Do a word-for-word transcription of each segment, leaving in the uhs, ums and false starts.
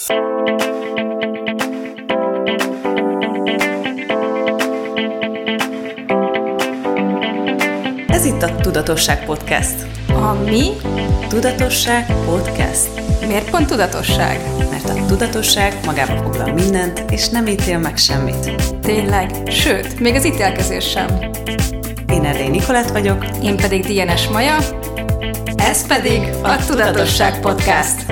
Ez itt a Tudatosság Podcast. A mi? Tudatosság Podcast. Miért pont tudatosság? Mert a tudatosság magába foglal mindent, és nem ítél meg semmit. Tényleg, sőt, még az ítélkezés sem. Én Erdély Nikolett vagyok. Én pedig Dienes Maja. Ez pedig a Tudatosság Podcast.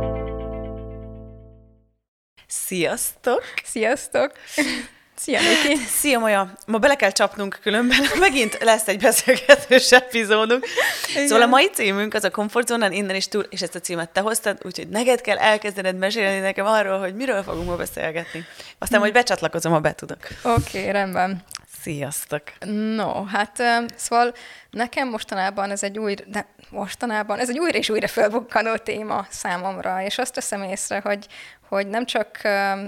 Sziasztok! Sziasztok! Szia, Niki! Szia, Maja! Ma bele kell csapnunk, különben megint lesz egy beszélgetős epizódunk. Igen. Szóval a mai címünk az a komfortzónán innen is túl, és ezt a címet te hoztad, úgyhogy neked kell elkezdened mesélni nekem arról, hogy miről fogunk ma beszélgetni. Aztán majd becsatlakozom, ha be tudok. Oké, okay, rendben. Sziasztok! No, hát szóval nekem mostanában ez egy új, de mostanában ez egy újra és újra felbukkanó téma számomra, és azt teszem észre, hogy, hogy nem csak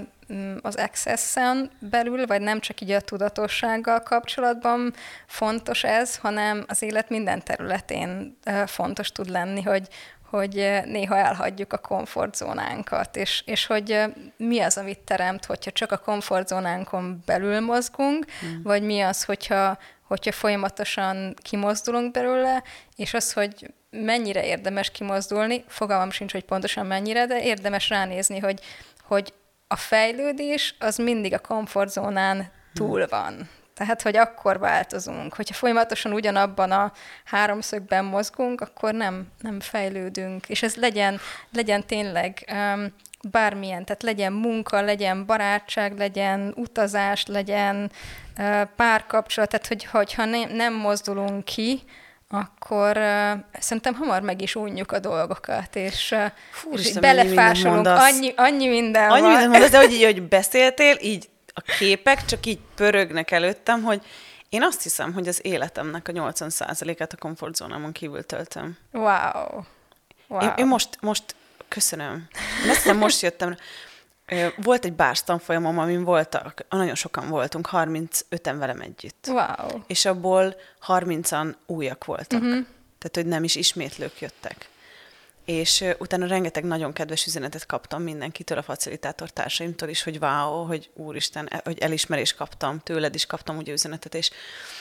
az Access-en belül, vagy nem csak így a tudatossággal kapcsolatban fontos ez, hanem az élet minden területén fontos tud lenni, hogy, hogy néha elhagyjuk a komfortzónánkat, és, és hogy mi az, amit teremt, hogyha csak a komfortzónánkon belül mozgunk, mm. vagy mi az, hogyha, hogyha folyamatosan kimozdulunk belőle, és az, hogy mennyire érdemes kimozdulni, fogalmam sincs, hogy pontosan mennyire, de érdemes ránézni, hogy, hogy a fejlődés az mindig a komfortzónán túl van. Tehát, hogy akkor változunk. Hogyha folyamatosan ugyanabban a háromszögben mozgunk, akkor nem, nem fejlődünk. És ez legyen, legyen tényleg um, bármilyen, tehát legyen munka, legyen barátság, legyen utazás, legyen uh, párkapcsolat, tehát hogy, hogyha ne, nem mozdulunk ki, akkor uh, szerintem hamar meg is unjuk a dolgokat, és, uh, Fú, és Isten, belefásolunk. Annyi, annyi minden annyi van. Minden mondasz, de hogy így, hogy beszéltél, így a képek csak így pörögnek előttem, hogy én azt hiszem, hogy az életemnek a nyolcvan százalékát a komfortzónámon kívül töltöm. Wow. wow. Én, én most, most köszönöm. Én azt hiszem, most jöttem. Volt egy bárs tanfolyamom, amin voltak, nagyon sokan voltunk, harmincöten velem együtt. Wow. És abból harmincan újak voltak. Uh-huh. Tehát, hogy nem is ismétlők jöttek. És uh, utána rengeteg nagyon kedves üzenetet kaptam mindenkitől, a facilitátor társaimtól is, hogy wow, hogy úristen, hogy elismerést kaptam, tőled is kaptam ugye üzenetet, és,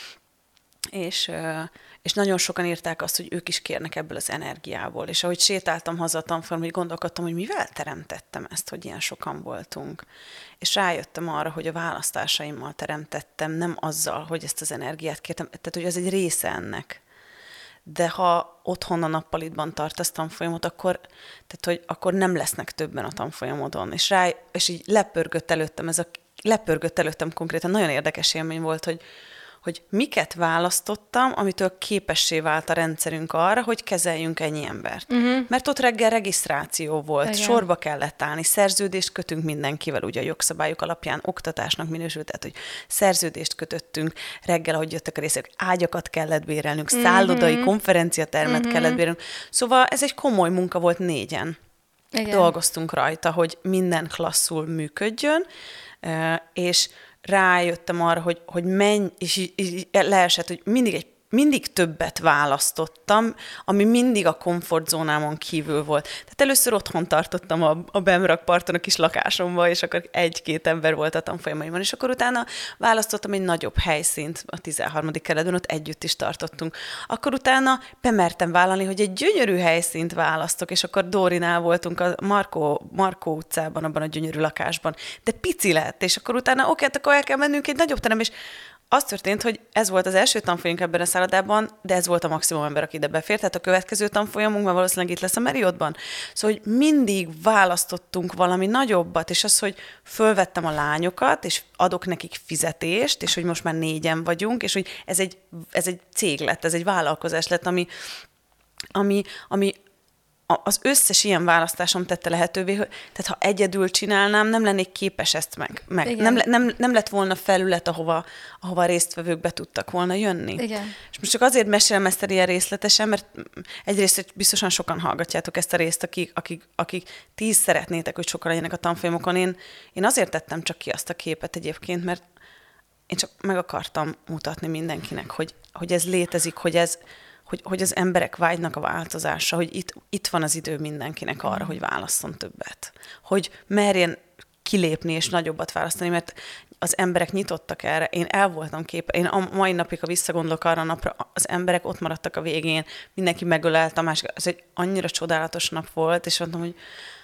és, uh, és nagyon sokan írták azt, hogy ők is kérnek ebből az energiából. És ahogy sétáltam haza a tanfolyamon, hogy gondolkodtam, hogy mivel teremtettem ezt, hogy ilyen sokan voltunk. És rájöttem arra, hogy a választásaimmal teremtettem, nem azzal, hogy ezt az energiát kértem, tehát hogy ez egy része ennek. De ha otthon a nappalitban tartasz tanfolyamot, akkor, tehát, hogy akkor nem lesznek többen a tanfolyamodon. És, rá, és így lepörgött előttem, ez a, lepörgött előttem konkrétan, nagyon érdekes élmény volt, hogy, hogy miket választottam, amitől képessé vált a rendszerünk arra, hogy kezeljünk ennyi embert. Uh-huh. Mert ott reggel regisztráció volt, igen. Sorba kellett állni, szerződést kötünk mindenkivel, ugye a jogszabályok alapján oktatásnak minősült, tehát, hogy szerződést kötöttünk, reggel, ahogy jöttek a részek, ágyakat kellett bérelnünk, uh-huh. szállodai konferenciatermet uh-huh. kellett bérelnünk. Szóval ez egy komoly munka volt, négyen. Igen. Dolgoztunk rajta, hogy minden klasszul működjön, és rájöttem arra, hogy, hogy menj, és így, így leesett, hogy mindig, egy, mindig többet választottam, ami mindig a komfortzónámon kívül volt. Tehát először otthon tartottam a, a Bemrakparton a kis lakásomba, és akkor egy-két ember volt a tanfolyamaimon, és akkor utána választottam egy nagyobb helyszínt a tizenharmadik kerületben, ott együtt is tartottunk. Akkor utána bemertem vállalni, hogy egy gyönyörű helyszínt választok, és akkor Dórinál voltunk a Markó, Markó utcában, abban a gyönyörű lakásban, de pici lett, és akkor utána oké, hát akkor el kell mennünk egy nagyobb terem, és az történt, hogy ez volt az első tanfolyamunk ebben a szállodában, de ez volt a maximum ember, aki ide befért, tehát a következő tanfolyamunk már valószínűleg itt lesz a Marriottban. Szóval, hogy mindig választottunk valami nagyobbat, és az, hogy fölvettem a lányokat, és adok nekik fizetést, és hogy most már négyen vagyunk, és hogy ez egy, ez egy cég lett, ez egy vállalkozás lett, ami, ami, ami az összes ilyen választásom tette lehetővé, hogy, tehát ha egyedül csinálnám, nem lennék képes ezt meg. meg. Nem, nem, nem lett volna felület, ahova, ahova résztvevők be tudtak volna jönni. Igen. És most csak azért mesélem ezt ilyen részletesen, mert egyrészt biztosan sokan hallgatjátok ezt a részt, akik, akik, akik tíz szeretnétek, hogy sokan legyenek a tanfolyamokon. Én, én azért tettem csak ki azt a képet egyébként, mert én csak meg akartam mutatni mindenkinek, hogy, hogy ez létezik, hogy ez hogy, hogy az emberek vágynak a változásra, hogy itt, itt van az idő mindenkinek arra, hogy válasszon többet. Hogy merjen kilépni és nagyobbat választani, mert az emberek nyitottak erre. Én el voltam kép, én a mai napig, ha visszagondolok arra a napra, az emberek ott maradtak a végén, mindenki megölelt a másik. Ez egy annyira csodálatos nap volt, és mondtam, hogy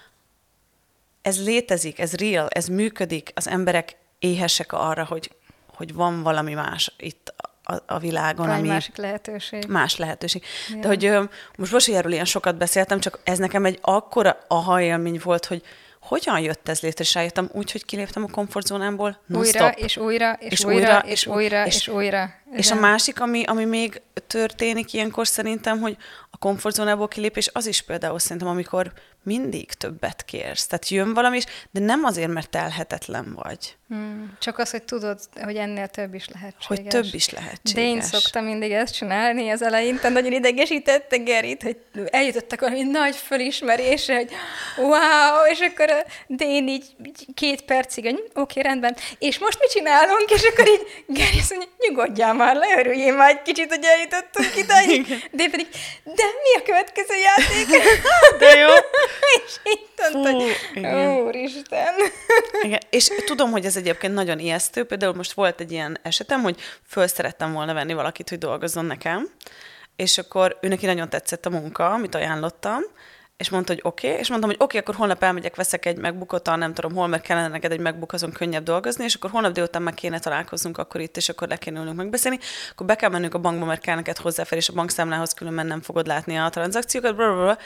ez létezik, ez real, ez működik, az emberek éhesek arra, hogy, hogy van valami más itt a, a világon. Van ami másik lehetőség. Más lehetőség. Ja. De hogy ö, most Bosíjáról ilyen sokat beszéltem, csak ez nekem egy akkora aha élmény volt, hogy hogyan jött ez létre, és rájöttem úgy, hogy kiléptem a komfortzónámból. Újra, és újra, és, és újra, újra, és újra, és, és újra. És a másik, ami, ami még történik ilyenkor szerintem, hogy a komfortzónából kilépés, az is például szerintem, amikor mindig többet kérsz. Tehát jön valami is, de nem azért, mert telhetetlen vagy. Hmm, csak az, hogy tudod, hogy ennél több is lehetséges. Hogy több is lehetséges. De én szoktam mindig ezt csinálni az elején, tehát nagyon idegesítette Gerit, hogy eljutottak valami nagy fölismerésre, hogy wow, és akkor de én így, így két percig, oké, okay, rendben, és most mit csinálunk? És akkor így Geri azt mondja, nyugodjál már le, örüljél már egy kicsit, hogy eljutottunk idáig. De én pedig, de mi a következő játék? De jó. És így mondta, hogy úristen. Igen. És tudom, hogy ez egyébként nagyon ijesztő. Például most volt egy ilyen esetem, hogy föl szerettem volna venni valakit, hogy dolgozzon nekem, és akkor ő neki nagyon tetszett a munka, amit ajánlottam, és mondta, hogy oké, okay. És mondtam, hogy oké, okay, akkor holnap elmegyek, veszek egy MacBookot, nem tudom hol, mert kellene neked egy MacBook, azon könnyebb dolgozni, és akkor holnap délután meg kéne találkoznunk akkor itt, és akkor le kéne ülnünk megbeszélni, akkor be kell mennünk a bankba, mert kell neked hozzáférés a bankszámlához, különben nem fogod látni a tranzakciókat, blablabla.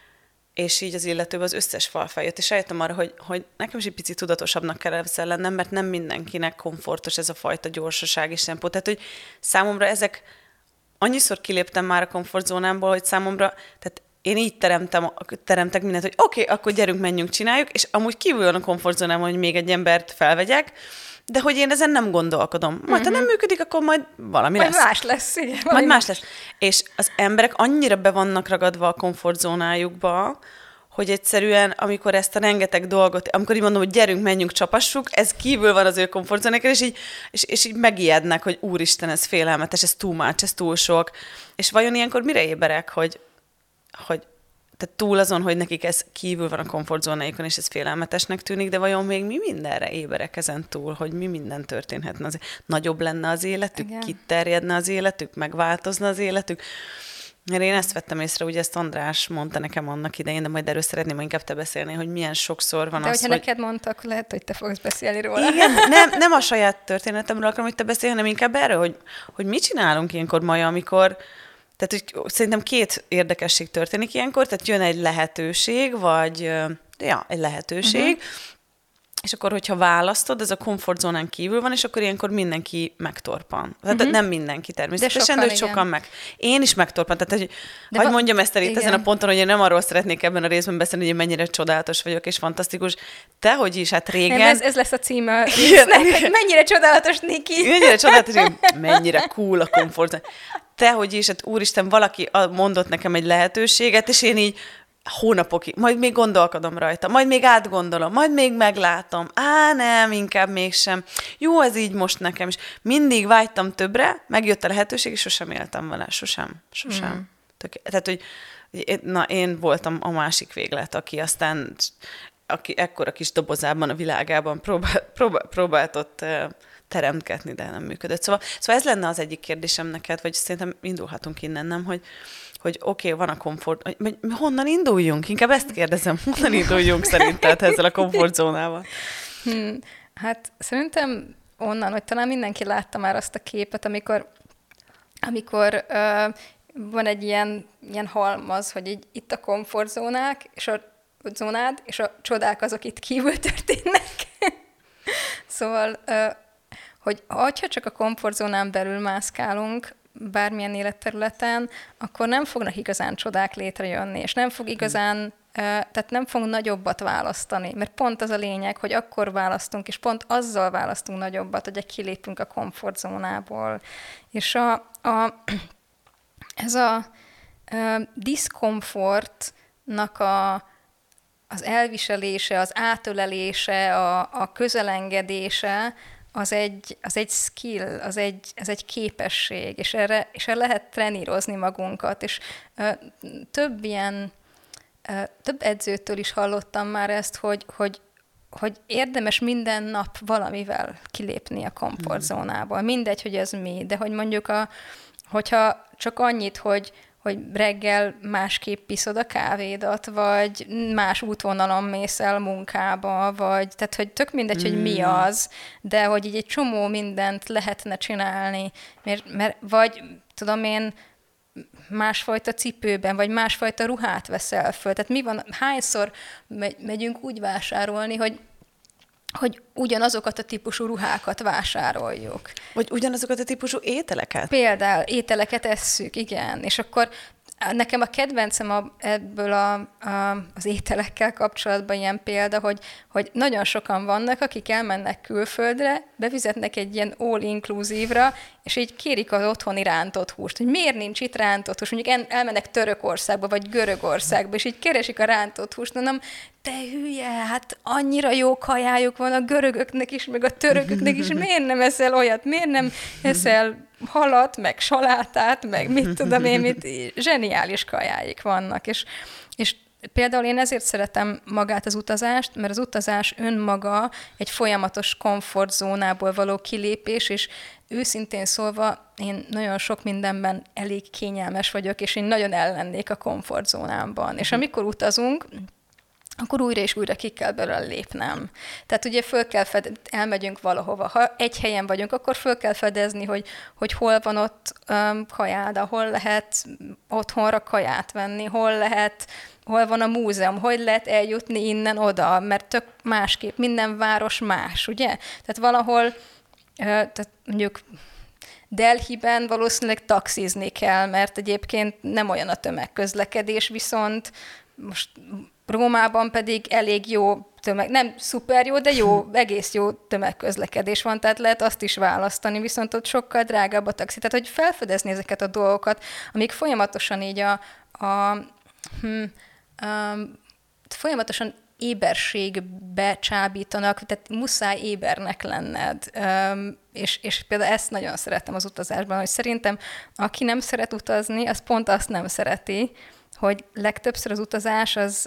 És így az illetőben az összes fal feljött, és eljöttem arra, hogy, hogy nekem is egy picit tudatosabbnak kell lennem, mert nem mindenkinek komfortos ez a fajta gyorsaság és tempó. Tehát, hogy számomra ezek, annyiszor kiléptem már a komfortzónámból, hogy számomra, tehát én így teremtem, teremtek mindent, hogy oké, okay, akkor gyerünk, menjünk, csináljuk, és amúgy kívül van a komfortzónámon, hogy még egy embert felvegyek, de hogy én ezen nem gondolkodom. Majd, uh-huh. ha nem működik, akkor majd valami majd lesz. Majd más lesz, igen. Majd más lesz. És az emberek annyira be vannak ragadva a komfortzónájukba, hogy egyszerűen, amikor ezt a rengeteg dolgot, amikor így mondom, hogy gyerünk, menjünk, csapassuk, ez kívül van az ő komfortzónákon, és így, és, és így megijednek, hogy úristen, ez félelmetes, ez túl much, ez túl sok. És vajon ilyenkor mire éberek, hogy, hogy tehát túl azon, hogy nekik ez kívül van a komfortzónáikon, és ez félelmetesnek tűnik, de vajon még mi mindenre éberek ezen túl, hogy mi minden történhetne? Az, nagyobb lenne az életük, igen. Kiterjedne az életük, megváltozna az életük? Mert én ezt vettem észre, ugye ezt András mondta nekem annak idején, de majd erről szeretném inkább te beszélni, hogy milyen sokszor van de az, hogyha hogy... neked mondtak, lehet, hogy te fogsz beszélni róla. Igen, nem, nem a saját történetemről akarom, hogy te beszélj, hanem inkább erről, hogy, hogy mit csinálunk ilyenkor Maja, amikor... Tehát hogy szerintem két érdekesség történik ilyenkor, tehát jön egy lehetőség, vagy ja, egy lehetőség, uh-huh. és akkor, hogyha választod, ez a komfortzónán kívül van, és akkor ilyenkor mindenki megtorpan. Tehát uh-huh. nem mindenki természetesen, de, sokan, de hogy sokan meg. Én is megtorpan. Tehát, hogy hagyd va- mondjam ezt el itt ezen a ponton, hogy én nem arról szeretnék ebben a részben beszélni, hogy én mennyire csodálatos vagyok, és fantasztikus. Te, hogy is, hát régen... Nem, ez, ez lesz a címe. Résznek, mennyire csodálatos, Niki. Mennyire csodálatos, mennyire cool a komfortzóna. Te, hogy is, hát úristen, valaki mondott nekem egy lehetőséget, és én így hónapokig, majd még gondolkodom rajta, majd még átgondolom, majd még meglátom. Á, nem, inkább mégsem. Jó, ez így most nekem is. Mindig vágytam többre, megjött a lehetőség, és sosem éltem vele. Sosem. Sosem. Mm. Tök, tehát, hogy na, én voltam a másik véglet, aki aztán, aki ekkora kis dobozában, a világában próbál, próbál, próbált ott teremtgetni, de nem működött. Szóval, szóval ez lenne az egyik kérdésem neked, vagy szerintem indulhatunk innen, nem, hogy, hogy oké, okay, van a komfort, hogy honnan induljunk? Inkább ezt kérdezem, honnan induljunk szerinted ezzel a komfortzónával? Hmm, hát szerintem onnan, hogy talán mindenki látta már azt a képet, amikor, amikor uh, van egy ilyen, ilyen halmaz, hogy így, itt a komfortzónák, és a zónád, és a csodák azok itt kívül történnek. Szóval... Uh, hogy ha csak a komfortzónán belül mászkálunk bármilyen életterületen, akkor nem fognak igazán csodák létrejönni, és nem fog igazán, tehát nem fogunk nagyobbat választani, mert pont az a lényeg, hogy akkor választunk, és pont azzal választunk nagyobbat, hogy kilépünk a komfortzónából. És a, a, ez a, a diszkomfortnak a, az elviselése, az átölelése, a, a közelengedése, az egy, az egy skill, az egy, az egy képesség, és erre, és erre lehet trenírozni magunkat, és ö, több ilyen, ö, több edzőtől is hallottam már ezt, hogy, hogy, hogy érdemes minden nap valamivel kilépni a komfortzónából. Mindegy, hogy ez mi, de hogy mondjuk, a, hogyha csak annyit, hogy hogy reggel másképp iszod a kávédat, vagy más útvonalon mész el munkába, vagy tehát, hogy tök mindegy, mm. hogy mi az, de hogy így egy csomó mindent lehetne csinálni, mert, mert vagy tudom én, másfajta cipőben, vagy másfajta ruhát veszel föl. Tehát mi van, hányszor megy, megyünk úgy vásárolni, hogy hogy ugyanazokat a típusú ruhákat vásároljuk. Vagy ugyanazokat a típusú ételeket? Például ételeket esszük, igen. És akkor nekem a kedvencem a, ebből a, a, az ételekkel kapcsolatban ilyen példa, hogy, hogy nagyon sokan vannak, akik elmennek külföldre, befizetnek egy ilyen all-inclusive-ra, és így kérik az otthoni rántott húst, hogy miért nincs itt rántott húst. Mondjuk el, elmennek Törökországba, vagy Görögországba, és így keresik a rántott húst, mondom, te hülye, hát annyira jó kajájuk van a görögöknek is, meg a törököknek is, miért nem eszel olyat, miért nem eszel halat, meg salátát, meg mit tudom én, mit, zseniális kajáik vannak, és, és például én ezért szeretem magát az utazást, mert az utazás önmaga egy folyamatos komfortzónából való kilépés, és őszintén szólva én nagyon sok mindenben elég kényelmes vagyok, és én nagyon ellennék a komfortzónámban. És amikor utazunk, akkor újra és újra ki kell belőle lépnem. Tehát ugye föl kell fed- elmegyünk valahova. Ha egy helyen vagyunk, akkor föl kell fedezni, hogy, hogy hol van ott um, kajáda, hol lehet otthonra kaját venni, hol lehet, hol van a múzeum, hogy lehet eljutni innen oda, mert tök másképp, minden város más, ugye? Tehát valahol, uh, tehát mondjuk Delhiben valószínűleg taxizni kell, mert egyébként nem olyan a tömegközlekedés, viszont most Rómában pedig elég jó tömeg, nem szuper jó, de jó, egész jó tömegközlekedés van, tehát lehet azt is választani, viszont ott sokkal drágább a taxi. Tehát, hogy felfedezni ezeket a dolgokat, amik folyamatosan így a, a hm, um, folyamatosan éberségbe csábítanak, tehát muszáj ébernek lenned. Um, és, és például ezt nagyon szeretem az utazásban, hogy szerintem aki nem szeret utazni, az pont azt nem szereti, hogy legtöbbször az utazás az,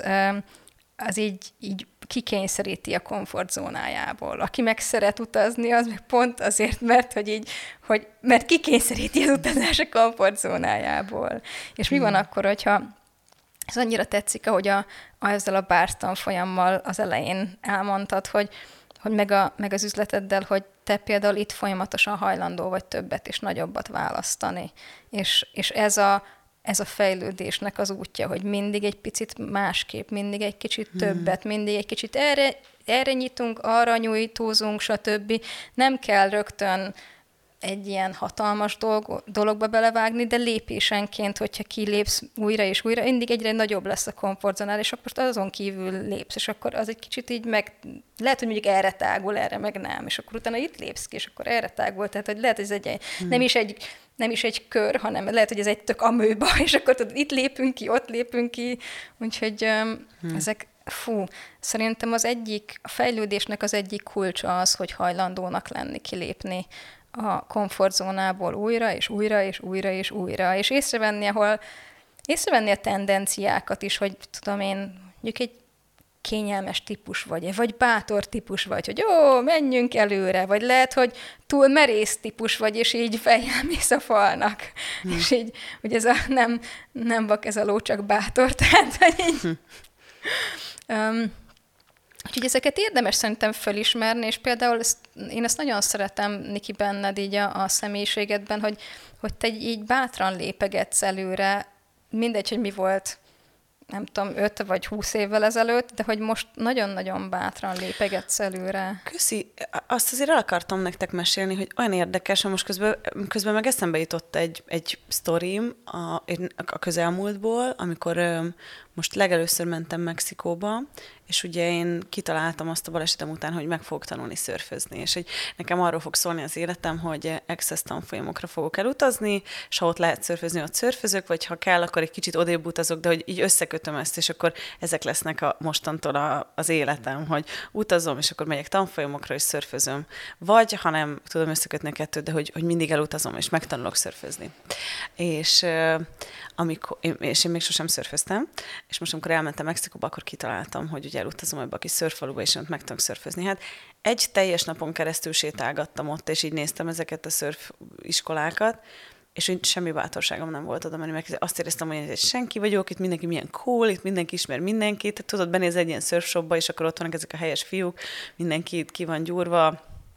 az így, így kikényszeríti a komfortzónájából. Aki meg szeret utazni, az meg pont azért, mert, hogy így, hogy, mert kikényszeríti az utazás a komfortzónájából. És mi van akkor, hogyha ez annyira tetszik, ahogy a, a, ezzel a bártanfolyammal az elején elmondtad, hogy, hogy meg, a, meg az üzleteddel, hogy te például itt folyamatosan hajlandó vagy többet és nagyobbat választani. És, és ez a ez a fejlődésnek az útja, hogy mindig egy picit másképp, mindig egy kicsit többet, mindig egy kicsit erre, erre nyitunk, arra nyújtózunk, stb. Nem kell rögtön egy ilyen hatalmas dolog, dologba belevágni, de lépésenként, hogyha kilépsz újra és újra, mindig egyre nagyobb lesz a komfortzónál, és akkor most azon kívül lépsz, és akkor az egy kicsit így meg, lehet, hogy mondjuk erre tágul, erre meg nem, és akkor utána itt lépsz ki, és akkor erre tágul, tehát hogy lehet, hogy ez egy, hmm. nem is egy nem is egy kör, hanem lehet, hogy ez egy tök amőba, és akkor tudod, itt lépünk ki, ott lépünk ki, úgyhogy um, hmm. ezek, fú, szerintem az egyik, a fejlődésnek az egyik kulcsa az, hogy hajlandónak lenni, kilépni a komfortzónából újra, és újra, és újra, és újra, és észrevenni, ahol észrevenni a tendenciákat is, hogy tudom én, mondjuk egy kényelmes típus vagy, vagy bátor típus vagy, hogy ó, menjünk előre, vagy lehet, hogy túl merész típus vagy, és így fejjel mész a falnak. Hmm. És így, hogy ez a nem, nem vak ez a ló, csak bátor, tehát, hogy így... Hmm. Um, úgyhogy ezeket érdemes szerintem felismerni, és például ezt, én ezt nagyon szeretem, Niki, benned így a, a személyiségedben, hogy, hogy te így bátran lépegetsz előre, mindegy, hogy mi volt, nem tudom, öt vagy húsz évvel ezelőtt, de hogy most nagyon-nagyon bátran lépegetsz előre. Köszi. Azt azért el akartam nektek mesélni, hogy olyan érdekes, hogy most közben, közben meg eszembe jutott egy, egy sztorim a, a közelmúltból, amikor most legelőször mentem Mexikóba, és és ugye én kitaláltam azt a balesetem után, hogy meg fogok tanulni szörfözni, és hogy nekem arról fog szólni az életem, hogy access tanfolyamokra fogok elutazni, és ha ott lehet szörfözni, ott szörfözök, vagy ha kell, akkor egy kicsit odébb utazok, de hogy így összekötöm ezt, és akkor ezek lesznek a, mostantól a, az életem, hogy utazom, és akkor megyek tanfolyamokra, és szörfözöm. Vagy, ha nem tudom összekötni a kettőt, de hogy, hogy mindig elutazom, és megtanulok szörfözni. És, amikor, és én még sosem szörföztem, és most, amikor elmentem Mexikóba, akkor kitaláltam, hogy ugye elutazom ebbe a kis szörffaluba, és ott meg tudok szörfözni. Hát egy teljes napon keresztül sétálgattam ott, és így néztem ezeket a szörf iskolákat, és úgy semmi bátorságom nem volt oda menni, mert azt éreztem, hogy egy senki vagyok, itt mindenki milyen cool, itt mindenki ismer mindenkit, tehát tudod, benéz egy ilyen szörfshopba, és akkor ott vannak ezek a helyes fiúk, mindenki itt ki van gyúrva,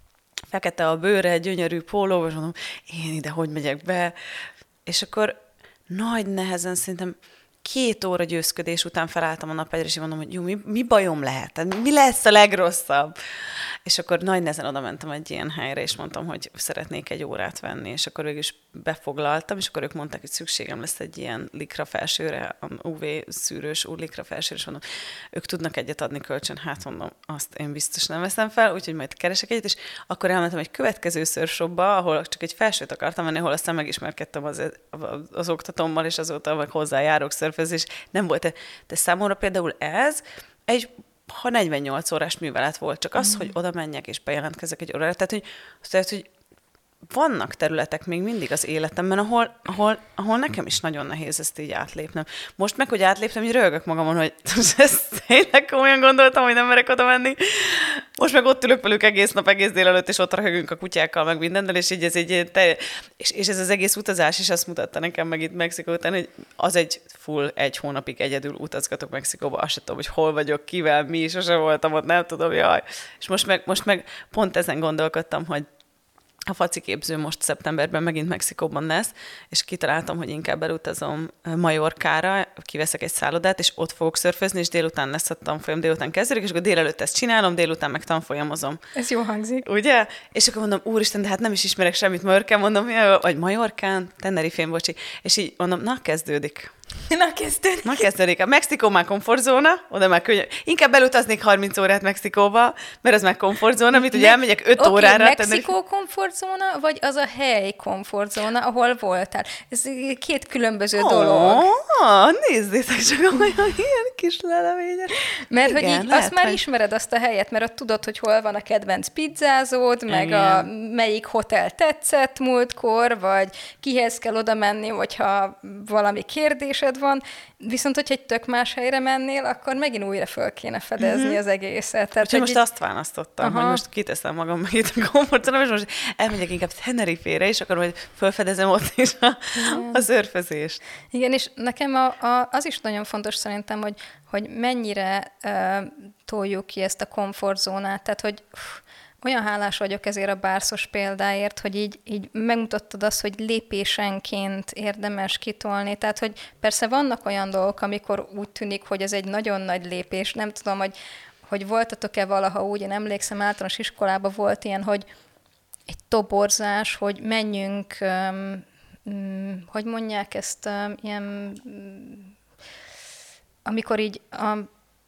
fekete a bőre, gyönyörű póló, és mondom, én ide hogy megyek be? És akkor nagy nehezen szerintem két óra győzködés után felálltam a napegyre, és mondom, hogy jó, mi, mi bajom lehet? Tehát mi lesz a legrosszabb? És akkor nagy nehezen oda mentem egy ilyen helyre, és mondtam, hogy szeretnék egy órát venni, és akkor végül is befoglaltam, és akkor ők mondták, hogy szükségem lesz egy ilyen likra felsőre, u vé szűrős úr likra felsőre, és mondom, ők tudnak egyet adni kölcsön, hát mondom, azt én biztos nem veszem fel, úgyhogy majd keresek egyet, és akkor elmentem egy következő szörfshopba, ahol csak egy felsőt akartam venni, ahol aztán megismerkedtem az, az oktatómmal, és azóta meg hozzájárok szörfözés. Nem volt, de számomra például ez egy ha negyvennyolc órás művelet volt, csak az, mm. hogy oda menjek és bejelentkezek egy órára. Tehát, hogy, tehát, hogy vannak területek még mindig az életemben, ahol, ahol, ahol nekem is nagyon nehéz ezt így átlépnem. Most meg, hogy átléptem, így röhögök magamon, hogy ezt tényleg komolyan gondoltam, hogy nem merek oda menni. Most meg ott ülök velük egész nap, egész délelőtt, és ott röhögünk a kutyákkal, meg mindennel, és így ez egy te, és, és ez az egész utazás is azt mutatta nekem meg itt Mexikó után, hogy az egy full egy hónapig egyedül utazgatok Mexikóba, azt sem tudom, hogy hol vagyok, kivel, mi, sose voltam ott, nem tudom, jaj. És most meg, most meg pont ezen gondolkodtam, hogy a faciképző most szeptemberben megint Mexikóban lesz, és kitaláltam, hogy inkább elutazom Majorkára, kiveszek egy szállodát, és ott fogok szörfözni, és délután lesz a tanfolyam, délután kezdődik, és akkor délelőtt ezt csinálom, délután meg tanfolyamozom. Ez jó hangzik. Ugye? És akkor mondom, úristen, de hát nem is ismerek semmit Majorkán, mondom, vagy Majorkán, Tenerife-n, bocsi. És így mondom, na, kezdődik. Na, kezdődik. Na, kezdődik. A Mexikó már komfortzóna, oda már könnyű. Inkább elutaznék harminc órát Mexikóba, mert az már komfortzóna, amit ugye elmegyek öt okay, órára. Mexikó tenni... komfortzóna, vagy az a hely komfortzóna, ahol voltál? Ez két különböző oh, dolog. Nézzétek csak, olyan ilyen kis leleményes. Mert igen, hogy így lehet, azt már hogy... ismered azt a helyet, mert ott tudod, hogy hol van a kedvenc pizzázód, igen. meg a melyik hotel tetszett múltkor, vagy kihez kell oda menni, hogyha valami kérdésed van, viszont hogyha egy tök más helyre mennél, akkor megint újra föl kéne fedezni mm-hmm. az egészet. Tehát, hogy most így... azt választottam, aha. hogy most kiteszem magam meg itt a komfortzónában, és most elmegyek inkább Tenerife-re, és akkor majd fölfedezem ott is a, a szörfözést. Igen, és nekem a, a, az is nagyon fontos szerintem, hogy, hogy mennyire uh, toljuk ki ezt a komfortzónát, tehát hogy uff, olyan hálás vagyok ezért a bárszos példáért, hogy így, így megmutattad azt, hogy lépésenként érdemes kitolni. Tehát, hogy persze vannak olyan dolgok, amikor úgy tűnik, hogy ez egy nagyon nagy lépés. Nem tudom, hogy, hogy voltatok-e valaha úgy, én emlékszem, általános iskolában volt ilyen, hogy egy toborzás, hogy menjünk, um, um, hogy mondják ezt, um, ilyen, um, amikor így a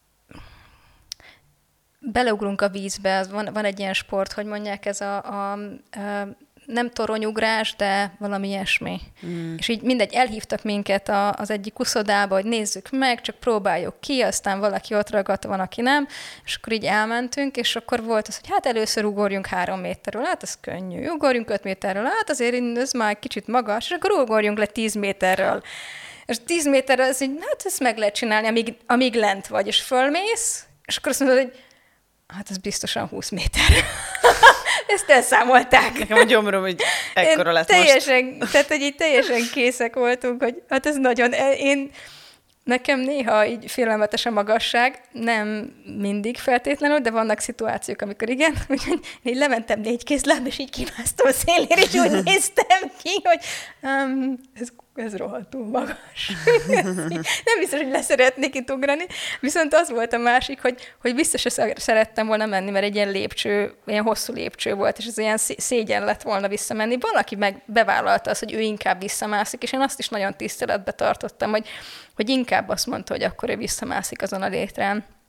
beleugrunk a vízbe, van, van egy ilyen sport, hogy mondják, ez a, a, a nem toronyugrás, de valami ilyesmi. Mm. És így mindegy, elhívtak minket a, az egyik uszodába, hogy nézzük meg, csak próbáljuk ki, aztán valaki ott ragadt, van, aki nem, és akkor így elmentünk, és akkor volt az, hogy hát először ugorjunk három méterről, hát ez könnyű, ugorjunk öt méterről, hát azért ez már kicsit magas, és akkor ugorjunk le tíz méterről. És tíz méterről, az így, hát ezt meg lehet csinálni, amíg, amíg lent vagy, és fölmész, és akkor azt mondod, hogy hát ez biztosan húsz méter. Ezt elszámolták. Nekem a gyomrom, hogy ekkora lett teljesen, most. Tehát, hogy így teljesen készek voltunk, hogy hát ez nagyon... Én, nekem néha így félelmetes a magasság, nem mindig feltétlenül, de vannak szituációk, amikor igen, úgyhogy így lementem négy kézláb, és így kimásztam a szélére, és úgy néztem ki, hogy um, ez, ez rohadtul magas. Nem biztos, hogy leszeretnék itt ugrani, viszont az volt a másik, hogy, hogy biztos, hogy szerettem volna menni, mert egy ilyen lépcső, ilyen hosszú lépcső volt, és ez ilyen szégyen lett volna visszamenni. Van, aki meg bevállalta azt, hogy ő inkább visszamászik, és én azt is nagyon tiszteletbe tartottam, hogy, hogy inkább azt mondta, hogy akkor ő visszamászik azon a létrán.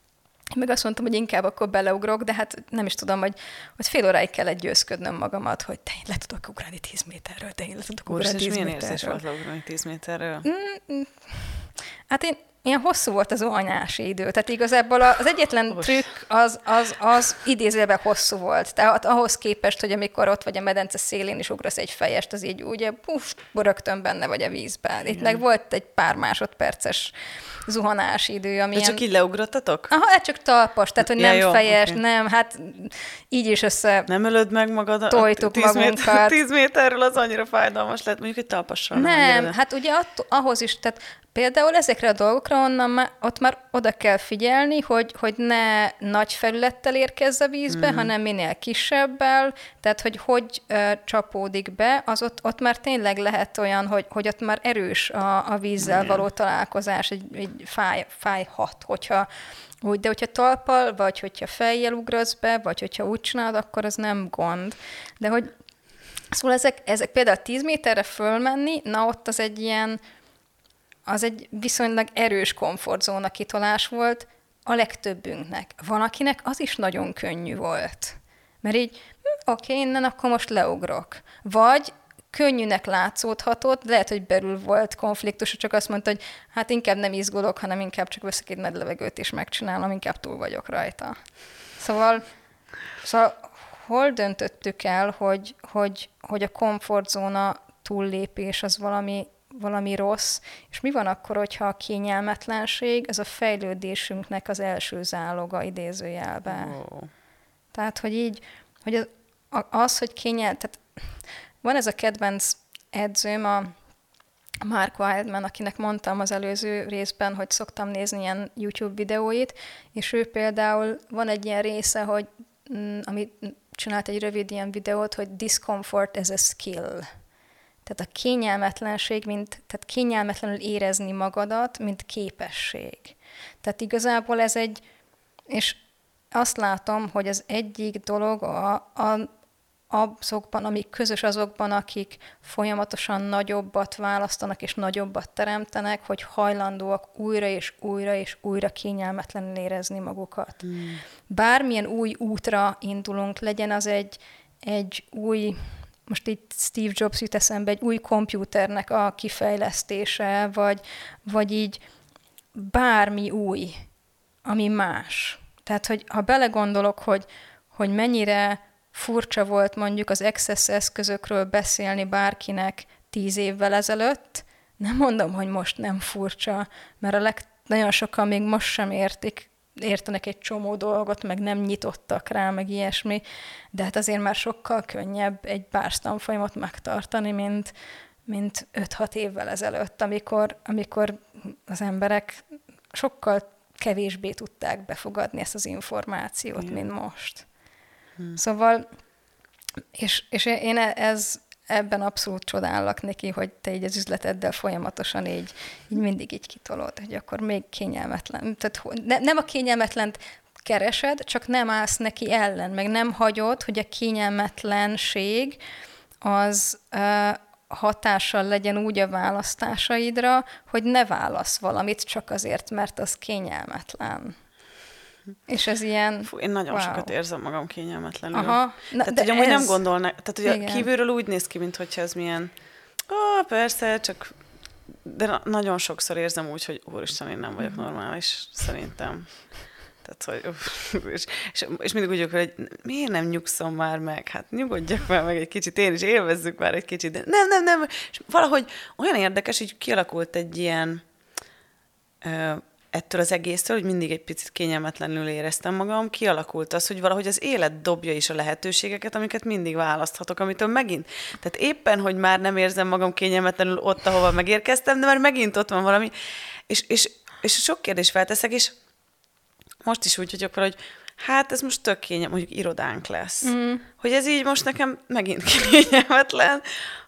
meg azt mondtam, hogy inkább akkor beleugrok, de hát nem is tudom, hogy, hogy fél óráig kellett győzködnöm magamat, hogy te én le tudok ugrani tíz méterről, te én le tudok ugrani tíz méterről. Milyen érzés volt leugrani tíz méterről? Mm, hát én ilyen hosszú volt az ohanyási idő. Tehát igazából az egyetlen Os. trükk az, az, az idézőben hosszú volt. Tehát ahhoz képest, hogy amikor ott vagy a medence szélén is ugrasz egy fejest, az így ugye puf, rögtön benne vagy a vízben. Itt igen. meg volt egy pár másodperces zuhanási idő. Amilyen... De csak így leugrottatok? Aha, hát csak talpas, tehát hogy ja, nem jó, fejes, okay. nem, hát így is össze... Nem ölöd meg magad? Tojtuk tíz magunkat. Méter, tíz méterről az annyira fájdalmas lett, mondjuk egy talpassal. Nem, nem hát ugye att- ahhoz is, tehát például ezekre a dolgokra onnan már, ott már oda kell figyelni, hogy, hogy ne nagy felülettel érkezz a vízbe, mm. hanem minél kisebbel, tehát hogy hogy uh, csapódik be, az ott, ott már tényleg lehet olyan, hogy, hogy ott már erős a, a vízzel való mm. találkozás, egy, egy fáj, fájhat, hogyha úgy, de hogyha talpal, vagy hogyha fejjel ugrasz be, vagy hogyha úgy csinálod, akkor az nem gond. De hogy szóval ezek, ezek például tíz méterre fölmenni, na ott az egy ilyen az egy viszonylag erős komfortzóna kitolás volt a legtöbbünknek. Van, akinek az is nagyon könnyű volt. Mert így, hm, oké, innen akkor most leugrok. Vagy könnyűnek látszódhatott, lehet, hogy belül volt konfliktus, csak azt mondta, hogy hát inkább nem izgulok, hanem inkább csak veszek egy nagy levegőt és megcsinálom, inkább túl vagyok rajta. Szóval, szóval hol döntöttük el, hogy, hogy, hogy a komfortzóna túllépés az valami valami rossz, és mi van akkor, hogyha a kényelmetlenség, ez a fejlődésünknek az első záloga idézőjelben. Oh. Tehát, hogy így, hogy az, az hogy kényel, tehát van ez a kedvenc edzőm, a Mark Wildman, akinek mondtam az előző részben, hogy szoktam nézni ilyen YouTube videóit, és ő például van egy ilyen része, hogy amit csinált egy rövid ilyen videót, hogy discomfort as a skill. Tehát a kényelmetlenség, mint, tehát kényelmetlenül érezni magadat, mint képesség. Tehát igazából ez egy, és azt látom, hogy az egyik dolog a, a, azokban, amik közös azokban, akik folyamatosan nagyobbat választanak és nagyobbat teremtenek, hogy hajlandóak újra és újra és újra kényelmetlenül érezni magukat. Mm. Bármilyen új útra indulunk, legyen az egy, egy új... most itt Steve Jobs jut eszembe, egy új kompjúternek a kifejlesztése, vagy, vagy így bármi új, ami más. Tehát, hogy ha belegondolok, hogy, hogy mennyire furcsa volt mondjuk az Access eszközökről beszélni bárkinek tíz évvel ezelőtt, nem mondom, hogy most nem furcsa, mert a leg, nagyon sokan még most sem értik, értenek egy csomó dolgot, meg nem nyitottak rá, meg ilyesmi, de hát azért már sokkal könnyebb egy bárs tanfolyamot megtartani, mint, mint öt-hat évvel ezelőtt, amikor, amikor az emberek sokkal kevésbé tudták befogadni ezt az információt, igen. mint most. Hmm. Szóval, és, és én ez... ebben abszolút csodállak neki, hogy te így az üzleteddel folyamatosan így, így mindig így kitolod, hogy akkor még kényelmetlen. Tehát ne, nem a kényelmetlent keresed, csak nem állsz neki ellen, meg nem hagyod, hogy a kényelmetlenség az uh, hatással legyen úgy a választásaidra, hogy ne válasz valamit csak azért, mert az kényelmetlen. És ez ilyen... Fú, én nagyon wow. sokat érzem magam kényelmetlenül. Aha. Na, tehát, hogy amúgy ez... nem gondolnak, tehát, hogy kívülről úgy néz ki, mintha ez milyen, ó, persze, csak, de nagyon sokszor érzem úgy, hogy úristen, én nem vagyok uh-huh. normális, szerintem. Tehát, hogy, uff, és, és, és mindig úgy vagyok, hogy miért nem nyugszom már meg? Hát nyugodjak már meg egy kicsit, én is élvezzük már egy kicsit, de nem, nem, nem. És valahogy olyan érdekes, hogy kialakult egy ilyen... Ö, ettől az egésztől, hogy mindig egy picit kényelmetlenül éreztem magam, kialakult az, hogy valahogy az élet dobja is a lehetőségeket, amiket mindig választhatok, amitől megint. Tehát éppen, hogy már nem érzem magam kényelmetlenül ott, ahova megérkeztem, de már megint ott van valami, és, és, és sok kérdést felteszek, és most is úgy vagyok, hogy hát ez most tök kényelmetlen, mondjuk irodánk lesz. Mm. Hogy ez így most nekem megint kényelmetlen,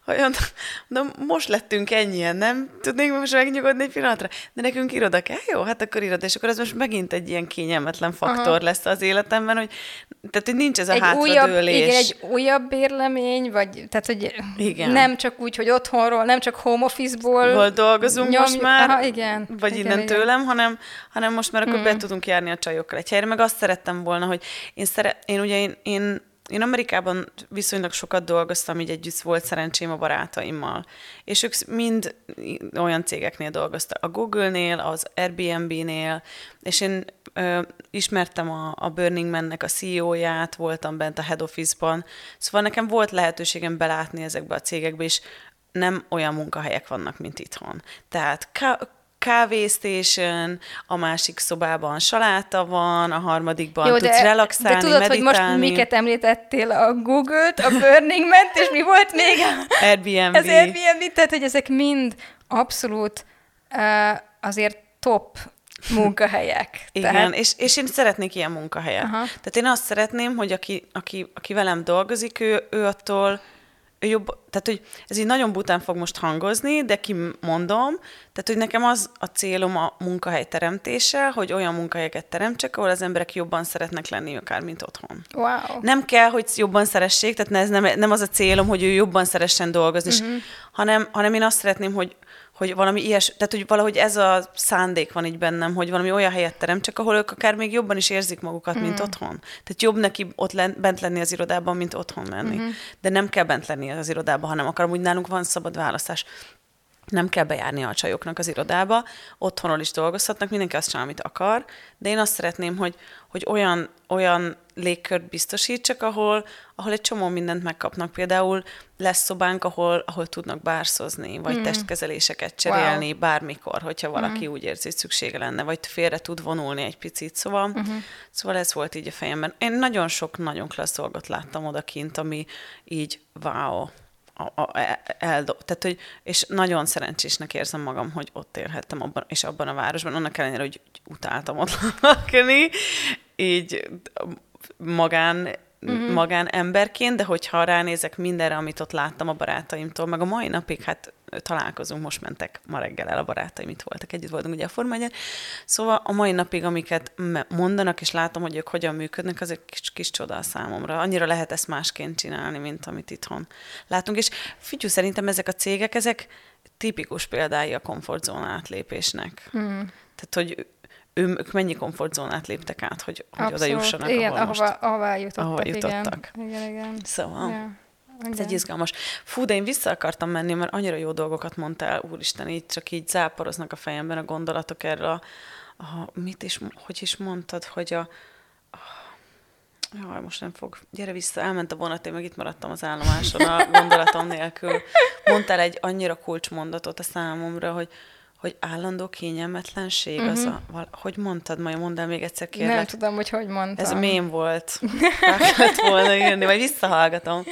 olyan, de most lettünk ennyien, nem tudnék most megnyugodni egy pillanatra? De nekünk iroda kell? Jó, hát akkor iroda, és akkor ez most megint egy ilyen kényelmetlen faktor Aha. lesz az életemben, hogy, tehát, hogy nincs ez a egy hátradőlés. Újabb, igen, egy újabb bérlemény, vagy tehát, hogy igen. nem csak úgy, hogy otthonról, nem csak home office-ból Hol dolgozunk nyomjuk, most már, aha, igen, vagy igen, innen igen. tőlem, hanem, hanem most már akkor hmm. be tudunk járni a csajokkal egy helyre, meg azt szerettem volna, hogy én, szere- én ugye én, én Én Amerikában viszonylag sokat dolgoztam, így együtt volt szerencsém a barátaimmal. És ők mind olyan cégeknél dolgoztak. A Google-nél, az Airbnb-nél, és én ö, ismertem a, a Burning Man-nek a cé e ó-ját, voltam bent a head office-ban. Szóval nekem volt lehetőségem belátni ezekbe a cégekbe, és nem olyan munkahelyek vannak, mint itthon. Tehát ka- kávésztésön, a másik szobában saláta van, a harmadikban Jó, tudsz de, relaxálni, de tudod, meditálni. hogy most miket említettél, a Google-t, a Burning Man-t, és mi volt még? Airbnb. Az Airbnb, tehát hogy ezek mind abszolút uh, azért top munkahelyek. Igen, tehát... és, és én szeretnék ilyen munkahelyet. Aha. Tehát én azt szeretném, hogy aki, aki, aki velem dolgozik, ő, ő attól ő jobb, tehát, hogy ez így nagyon bután fog most hangozni, de kimondom, tehát, hogy nekem az a célom a munkahely teremtése, hogy olyan munkahelyeket teremtsek, ahol az emberek jobban szeretnek lenni akár, mint otthon. Wow. Nem kell, hogy jobban szeressék, tehát ez nem, nem az a célom, hogy ő jobban szeressen dolgozni, uh-huh. és, hanem, hanem én azt szeretném, hogy hogy valami ilyes, tehát hogy valahogy ez a szándék van így bennem, hogy valami olyan helyet teremtsek, ahol ők akár még jobban is érzik magukat, mm. mint otthon. Tehát jobb neki ott len, bent lenni az irodában, mint otthon lenni. Mm-hmm. De nem kell bent lenni az irodában, hanem akar, úgy nálunk van szabad választás. Nem kell bejárni a csajoknak az irodába, otthonról is dolgozhatnak, mindenki azt csinál, amit akar, de én azt szeretném, hogy, hogy olyan, olyan légkört biztosítsak, ahol, ahol egy csomó mindent megkapnak. Például lesz szobánk, ahol, ahol tudnak bárszozni, vagy mm. testkezeléseket cserélni wow. bármikor, hogyha valaki mm. úgy érzi, hogy szüksége lenne, vagy félre tud vonulni egy picit. Szóval, mm-hmm. szóval ez volt így a fejemben. Én nagyon sok, nagyon klassz dolgot láttam odakint, ami így wow, A, a, el, tehát, hogy, és nagyon szerencsésnek érzem magam, hogy ott élhettem abban, és abban a városban, annak ellenére, hogy utáltam ott lakni, így magán, mm-hmm. magán emberként, de hogyha ránézek mindenre, amit ott láttam a barátaimtól, meg a mai napig, hát találkozunk, most mentek ma reggel el a barátaim, itt voltak, együtt voltunk ugye a Forma egyen. Szóval a mai napig, amiket mondanak, és látom, hogy ők hogyan működnek, az egy kis, kis csoda a számomra. Annyira lehet ezt másként csinálni, mint amit itthon látunk. És figyelj, szerintem ezek a cégek, ezek tipikus példái a komfortzóna átlépésnek. Mm. Tehát, hogy ők mennyi komfortzónát léptek át, hogy, hogy oda jussanak, igen, ahol ahova, most, ahová jutottak. ahova jutottak. Igen, igen, igen. Szóval... Yeah. Ez egy izgalmas. Fú, de én vissza akartam menni, mert annyira jó dolgokat mondtál, úristen, így csak így záporoznak a fejemben a gondolatok erről a, a mit is, hogy is mondtad, hogy a, a jaj, most nem fog, gyere vissza, elment a vonat, én meg itt maradtam az állomáson a gondolatom nélkül. Mondtál egy annyira kulcsmondatot a számomra, hogy hogy állandó kényelmetlenség, uh-huh. az a, hogy mondtad, majd mondd el még egyszer, kérlek. Nem tudom, hogy hogy mondtam. Ez a mém volt. Meg kellett volna írni, majd visszahallgatom.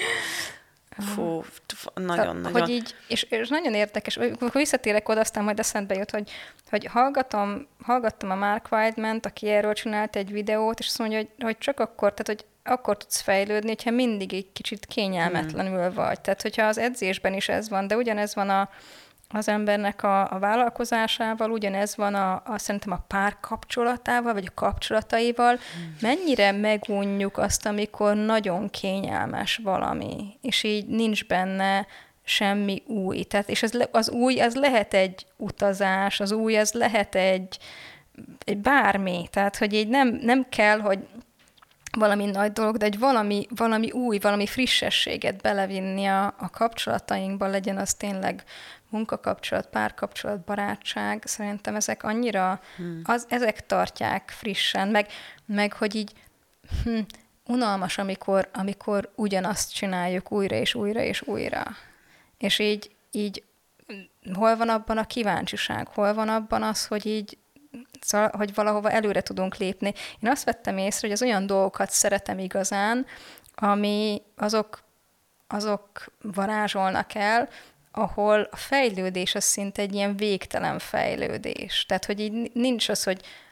Fú, nagyon-nagyon. Hogy így, és, és nagyon érdekes, amikor visszatérek oda, aztán majd eszembe jut, hogy, hogy hallgatom, hallgattam a Mark Weidman-t, aki erről csinált egy videót, és azt mondja, hogy, hogy csak akkor, tehát hogy akkor tudsz fejlődni, hogyha mindig egy kicsit kényelmetlenül hmm. vagy. Tehát, hogyha az edzésben is ez van, de ugyanez van a az embernek a, a vállalkozásával, ugyanez van a, a, szerintem a párkapcsolatával, vagy a kapcsolataival. Hmm. Mennyire megunjuk azt, amikor nagyon kényelmes valami, és így nincs benne semmi új. Tehát, és az, az új, az lehet egy utazás, az új, az lehet egy, egy bármi. Tehát, hogy így nem, nem kell, hogy valami nagy dolog, de egy valami, valami új, valami frissességet belevinni a, a kapcsolatainkba, legyen az tényleg munkakapcsolat, párkapcsolat, barátság, szerintem ezek annyira, hmm. az, ezek tartják frissen, meg, meg hogy így hm, unalmas, amikor, amikor ugyanazt csináljuk újra és újra és újra. És így, így hol van abban a kíváncsiság, hol van abban az, hogy így szóval, hogy valahova előre tudunk lépni. Én azt vettem észre, hogy az olyan dolgokat szeretem igazán, ami azok, azok varázsolnak el, ahol a fejlődés az szinte egy ilyen végtelen fejlődés. Tehát, hogy így nincs az, hogy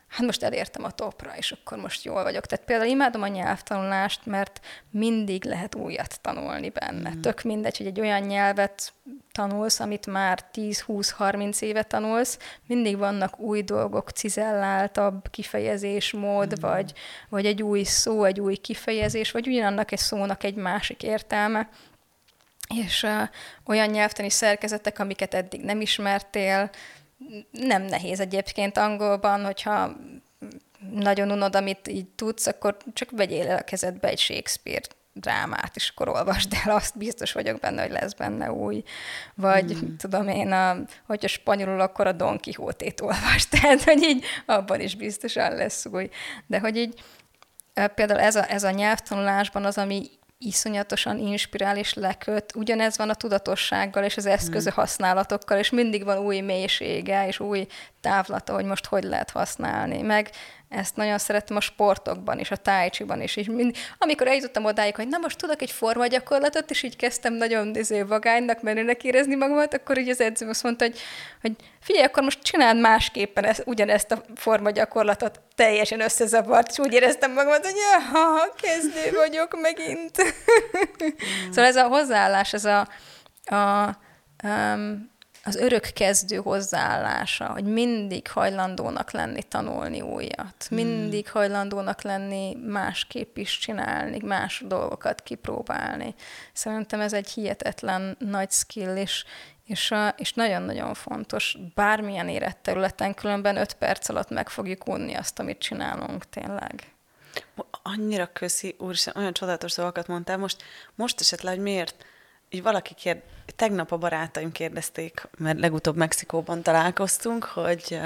hát most elértem a topra, és akkor most jól vagyok. Tehát például imádom a nyelvtanulást, mert mindig lehet újat tanulni benne. Mm. Tök mindegy, hogy egy olyan nyelvet tanulsz, amit már tíz, húsz, harminc éve tanulsz, mindig vannak új dolgok, cizelláltabb kifejezésmód, mm. vagy, vagy egy új szó, egy új kifejezés, vagy ugyanannak egy szónak egy másik értelme. És uh, olyan nyelvtani szerkezetek, amiket eddig nem ismertél, nem nehéz egyébként angolban, hogyha nagyon unod, amit így tudsz, akkor csak vegyél el a kezedbe egy Shakespeare drámát, és akkor olvasd el, azt biztos vagyok benne, hogy lesz benne új. Vagy mm. tudom én, a, hogyha spanyolul, akkor a Don Quixote-t olvasd, tehát hogy így abban is biztosan lesz új. De hogy így például ez a, ez a nyelvtanulásban az, ami iszonyatosan inspirál és leköt. Ugyanez van a tudatossággal és az eszköze használatokkal, és mindig van új mélysége és új távlata, hogy most hogy lehet használni. Meg ezt nagyon szerettem a sportokban és a tai chi-ban is. És mind, amikor eljutottam odáig, hogy na most tudok egy formagyakorlatot, és így kezdtem nagyon vagánynak, menőnek érezni magamat, akkor így az edzőm azt mondta, hogy, hogy figyelj, akkor most csináld másképpen ezt, ugyanezt a formagyakorlatot, teljesen összezavart, és úgy éreztem magamat, hogy ha kezdő vagyok megint. Mm. Szóval ez a hozzáállás, ez a, a um, az örök kezdő hozzáállása, hogy mindig hajlandónak lenni tanulni újat, mindig hajlandónak lenni másképp is csinálni, más dolgokat kipróbálni. Szerintem ez egy hihetetlen nagy skill, és, és, a, és nagyon-nagyon fontos. Bármilyen életterületen, különben öt perc alatt meg fogjuk unni azt, amit csinálunk tényleg. Annyira köszi, úristen, olyan csodálatos dolgokat mondtál. Most, most esett le, hogy miért így valaki kérd, tegnap a barátaim kérdezték, mert legutóbb Mexikóban találkoztunk, hogy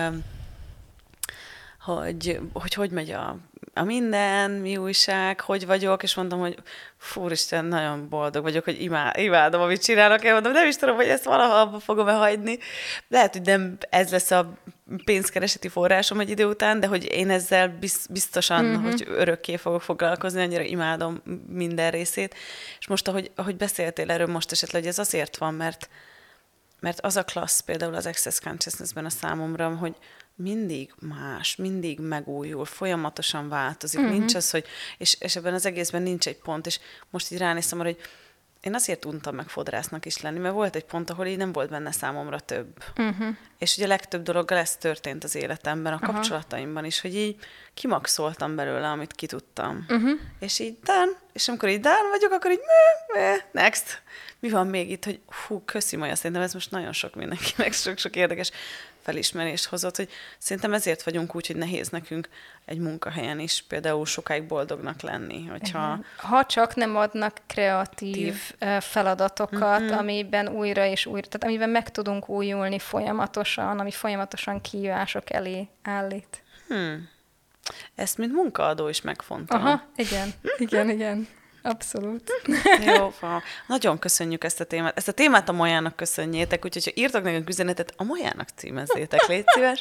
hogy hogy, hogy megy a, a minden, mi újság, hogy vagyok, és mondtam, hogy fú, Isten, nagyon boldog vagyok, hogy imád, imádom, amit csinálok. Én mondom, nem is tudom, hogy ezt valaha abba fogom-e hagyni. Lehet, hogy nem ez lesz a pénzkereseti forrásom egy idő után, de hogy én ezzel biztosan, mm-hmm. hogy örökké fogok foglalkozni, annyira imádom minden részét. És most, ahogy, ahogy beszéltél erről most esetleg, hogy ez azért van, mert, mert az a klassz például az Access Consciousness-ben a számomra, hogy mindig más, mindig megújul, folyamatosan változik. Mm-hmm. Nincs az, hogy, és, és ebben az egészben nincs egy pont, és most így ránéztem arra, hogy én azért untam meg fodrásznak is lenni, mert volt egy pont, ahol így nem volt benne számomra több. Uh-huh. És ugye a legtöbb dologgal ez történt az életemben, a uh-huh. kapcsolataimban is, hogy így kimaxoltam belőle, amit ki tudtam. Uh-huh. És így done, és amikor így done vagyok, akkor így meh, meh, next. Mi van még itt, hogy hú, köszi Maja, szerintem ez most nagyon sok mindenkinek, sok-sok érdekes felismerést hozott, hogy szerintem ezért vagyunk úgy, hogy nehéz nekünk egy munkahelyen is például sokáig boldognak lenni. Hogyha... Ha csak nem adnak kreatív Tív. feladatokat, mm-hmm. amiben újra és újra, tehát amiben meg tudunk újulni folyamatosan, ami folyamatosan kihívások elé állít. Hmm. Ezt mint munkaadó is megfontolom. Aha, igen, igen, igen. Abszolút. Jó, nagyon köszönjük ezt a témát. Ezt a témát a Majának köszönjétek, úgyhogy ha írtak nekünk üzenetet, a Majának címezzétek, légy szíves.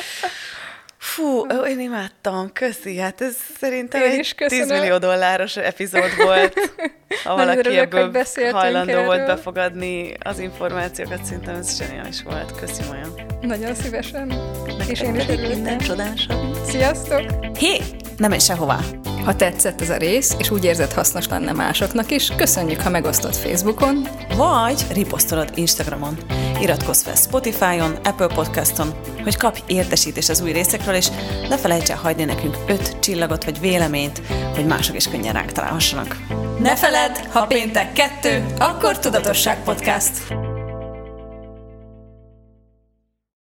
Fú, én imádtam, köszi, hát ez szerintem én egy tíz millió dolláros epizód volt. Ha valaki ebből hajlandó erről. volt befogadni az információkat, szerintem ez zseniális volt. Köszi, Maja. Nagyon szívesen. Neked és én is minden csodásabb. Sziasztok! Hé, nem menj sehová! Ha tetszett ez a rész, és úgy érzed hasznos lenne másoknak is, köszönjük, ha megosztod Facebookon, vagy riposztolod Instagramon. Iratkozz fel Spotify-on, Apple Podcaston, hogy kapj értesítést az új részekről, és ne felejts el hagyni nekünk öt csillagot vagy véleményt, hogy mások is könnyen ránk találhassanak. Ne feledd, ha péntek kettő, akkor Tudatosság Podcast!